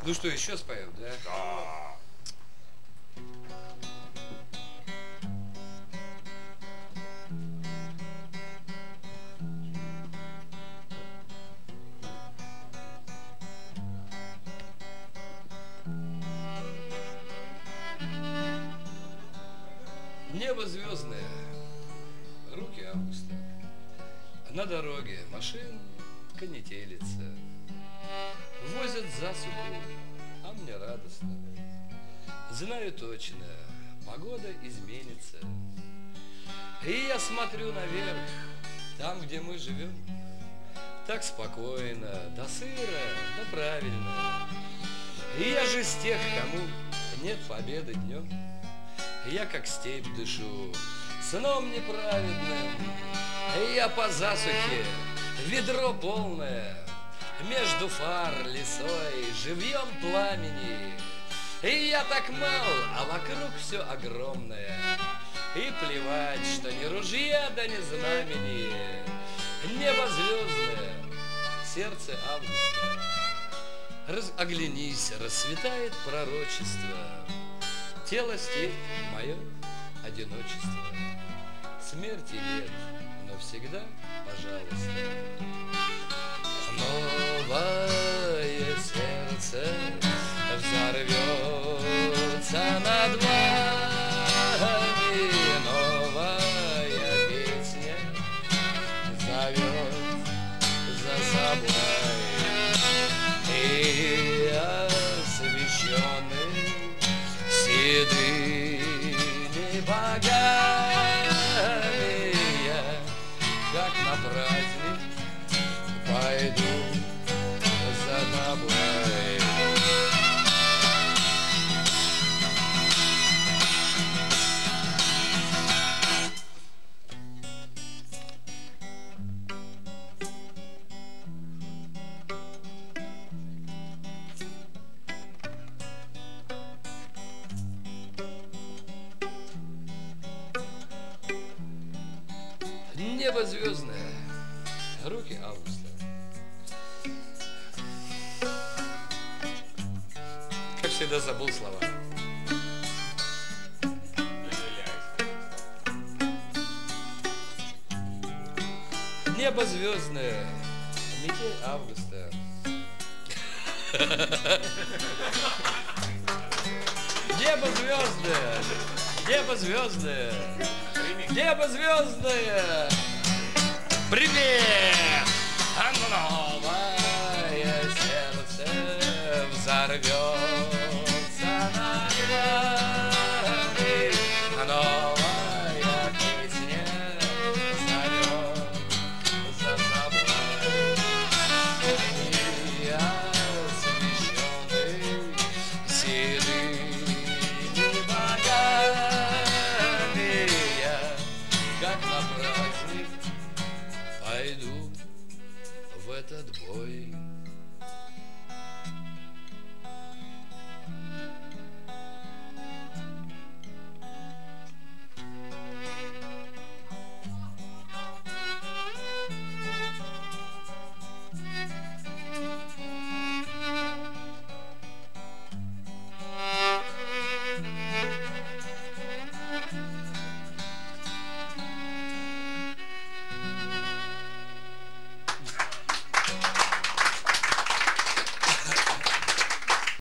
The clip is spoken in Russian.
Ну что, еще споем, да? Да. Небо звездное, руки августа. На дороге машин конетелится. Возят засуху, а мне радостно. Знаю точно, погода изменится. И я смотрю наверх, там, где мы живем. Так спокойно, да сыро, да правильно. И я же с тех, кому нет победы днем. Я как степь дышу, сном неправедным. Я по засухе, ведро полное, между фар лесой, живьем пламени. И я так мал, а вокруг все огромное. И плевать, что ни ружья, да ни знамени. Небо звездное, сердце августа. Оглянись, расцветает пророчество. Тело степь, мое одиночество. Смерти нет, но всегда, пожалуйста. Новое сердце взорвется над вами. Новая песня зовет за собой. И освещенный седыми богами, я, как на праздник, пойду за тобой. Небо звездное, руки августа. Как всегда, забыл слова. Небо звездное, метель августа. Небо звездное, небо звездное, небо звездное. Привет! А новое сердце взорвется над вами. Новая песня зовет за собой. И освещенный седыми богами, я, как на праздник, пойду в этот бой.